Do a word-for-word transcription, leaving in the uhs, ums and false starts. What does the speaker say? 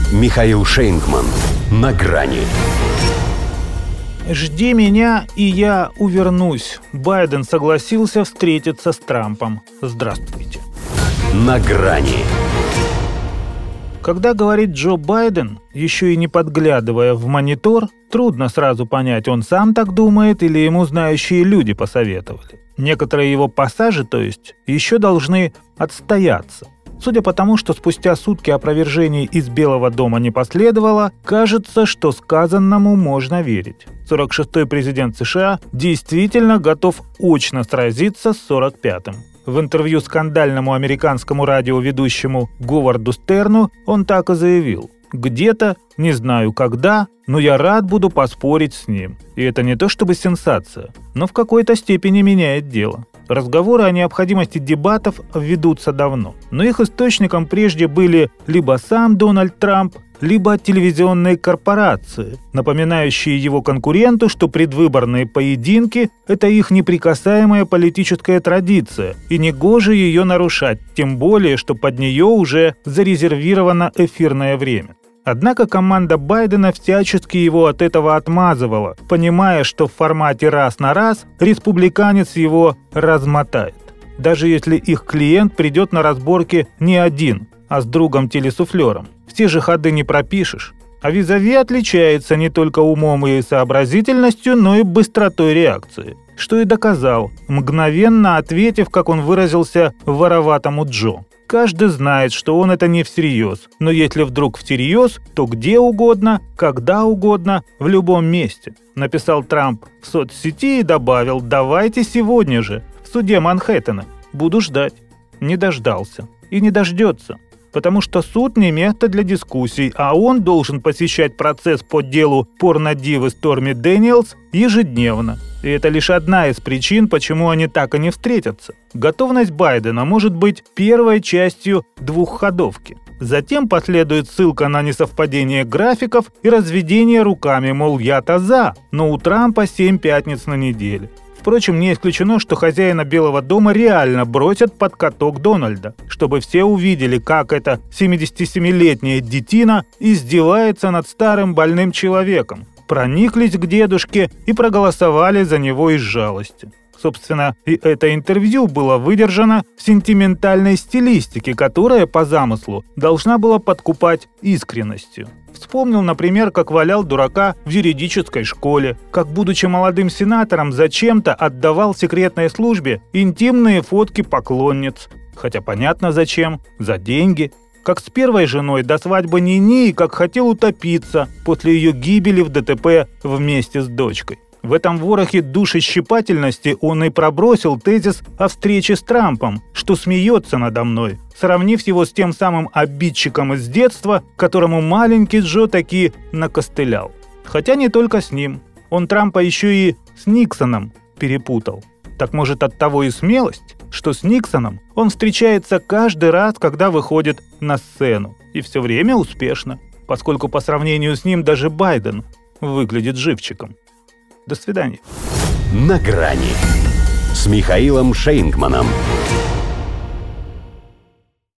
Михаил Шейнгман. На грани. «Жди меня, и я увернусь». Байден согласился встретиться с Трампом. Здравствуйте. На грани. Когда говорит Джо Байден, еще и не подглядывая в монитор, трудно сразу понять, он сам так думает или ему знающие люди посоветовали. Некоторые его пассажи, то есть, еще должны отстояться. Судя по тому, что спустя сутки опровержений из Белого дома не последовало, кажется, что сказанному можно верить. сорок шестой президент США действительно готов очно сразиться с сорок пятым. В интервью скандальному американскому радиоведущему Говарду Стерну он так и заявил: «Где-то, не знаю когда, но я рад буду поспорить с ним». И это не то чтобы сенсация, но в какой-то степени меняет дело. Разговоры о необходимости дебатов ведутся давно, но их источником прежде были либо сам Дональд Трамп, либо телевизионные корпорации, напоминающие его конкуренту, что предвыборные поединки – это их неприкасаемая политическая традиция, и негоже ее нарушать, тем более, что под нее уже зарезервировано эфирное время. Однако команда Байдена всячески его от этого отмазывала, понимая, что в формате раз на раз республиканец его размотает. Даже если их клиент придет на разборки не один, а с другом-телесуфлером. Все же ходы не пропишешь. А визави отличается не только умом и сообразительностью, но и быстротой реакции. Что и доказал, мгновенно ответив, как он выразился, вороватому Джо. Каждый знает, что он это не всерьез, но если вдруг всерьез, то где угодно, когда угодно, в любом месте. Написал Трамп в соцсети и добавил: «Давайте сегодня же, в суде Манхэттена. Буду ждать». Не дождался. И не дождется. Потому что суд не место для дискуссий, а он должен посещать процесс по делу порнодивы Сторми Дэниелс ежедневно. И это лишь одна из причин, почему они так и не встретятся. Готовность Байдена может быть первой частью двухходовки. Затем последует ссылка на несовпадение графиков и разведение руками, мол, я-то за, но у Трампа семь пятниц на неделе. Впрочем, не исключено, что хозяина Белого дома реально бросят под каток Дональда, чтобы все увидели, как эта семидесятисемилетняя детина издевается над старым больным человеком, прониклись к дедушке и проголосовали за него из жалости. Собственно, и это интервью было выдержано в сентиментальной стилистике, которая, по замыслу, должна была подкупать искренностью. Вспомнил, например, как валял дурака в юридической школе, как, будучи молодым сенатором, зачем-то отдавал секретной службе интимные фотки поклонниц. Хотя понятно зачем, за деньги. Как с первой женой до свадьбы Нини, как хотел утопиться после ее гибели в ДТП вместе с дочкой. В этом ворохе душещипательности он и пробросил тезис о встрече с Трампом, что смеется надо мной, сравнив его с тем самым обидчиком из детства, которому маленький Джо таки накостылял. Хотя не только с ним. Он Трампа еще и с Никсоном перепутал. Так может, оттого и смелость, что с Никсоном он встречается каждый раз, когда выходит на сцену. И все время успешно, поскольку по сравнению с ним даже Байден выглядит живчиком. До свидания. На грани с Михаилом Шейнгманом.